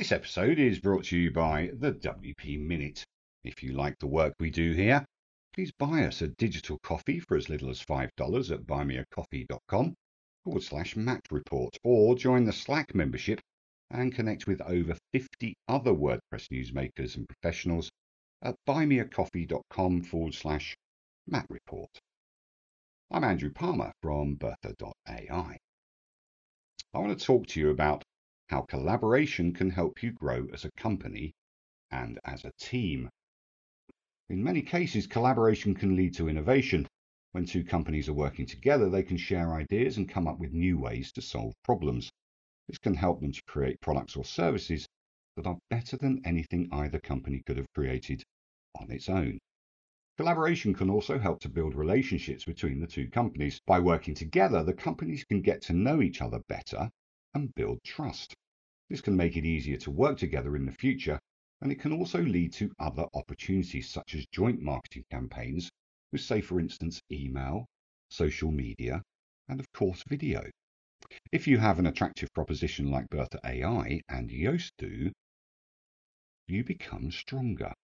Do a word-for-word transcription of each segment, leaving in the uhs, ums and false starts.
This episode is brought to you by the W P Minute. If you like the work we do here, please buy us a digital coffee for as little as five dollars at buymeacoffee.com forward slash Matt Report, or join the Slack membership and connect with over fifty other WordPress newsmakers and professionals at buymeacoffee.com forward slash Matt Report. I'm Andrew Palmer from Bertha dot A I. I want to talk to you about how collaboration can help you grow as a company and as a team. In many cases, collaboration can lead to innovation. When two companies are working together, they can share ideas and come up with new ways to solve problems. This can help them to create products or services that are better than anything either company could have created on its own. Collaboration can also help to build relationships between the two companies. By working together, the companies can get to know each other better and build trust. This can make it easier to work together in the future, and it can also lead to other opportunities such as joint marketing campaigns with, say, for instance, email, social media, and of course video. If you have an attractive proposition like Bertha dot A I and Yoast do, you become stronger.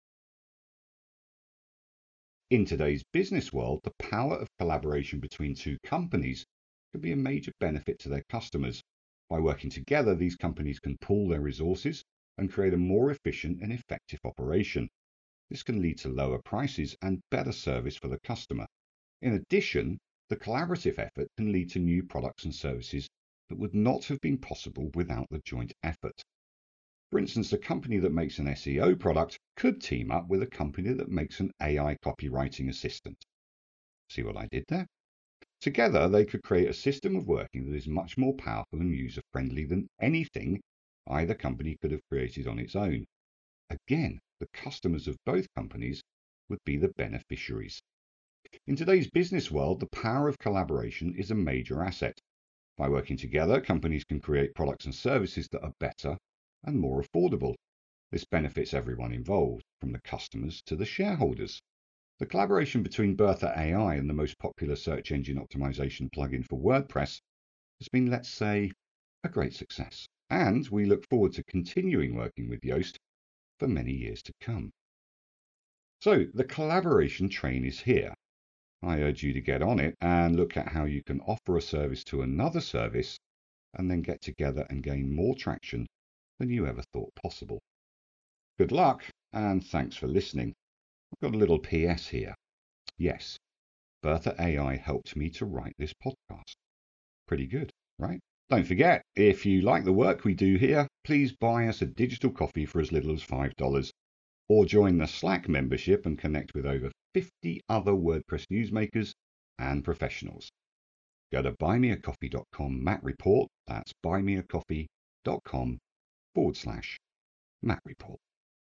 In today's business world, the power of collaboration between two companies can be a major benefit to their customers. By working together, these companies can pool their resources and create a more efficient and effective operation. This can lead to lower prices and better service for the customer. In addition, the collaborative effort can lead to new products and services that would not have been possible without the joint effort. For instance, a company that makes an S E O product could team up with a company that makes an A I copywriting assistant. See what I did there? Together, they could create a system of working that is much more powerful and user-friendly than anything either company could have created on its own. Again, the customers of both companies would be the beneficiaries. In today's business world, the power of collaboration is a major asset. By working together, companies can create products and services that are better and more affordable. This benefits everyone involved, from the customers to the shareholders. The collaboration between Bertha dot A I and the most popular search engine optimization plugin for WordPress has been, let's say, a great success, and we look forward to continuing working with Yoast for many years to come. So the collaboration train is here. I urge you to get on it and look at how you can offer a service to another service and then get together and gain more traction than you ever thought possible. Good luck, and thanks for listening. I've got a little P S here. Yes, Bertha dot A I helped me to write this podcast. Pretty good, right? Don't forget, if you like the work we do here, please buy us a digital coffee for as little as five dollars, or join the Slack membership and connect with over fifty other WordPress newsmakers and professionals. Go to buymeacoffee.com Matt Report, that's buymeacoffee.com forward slash Matt Report.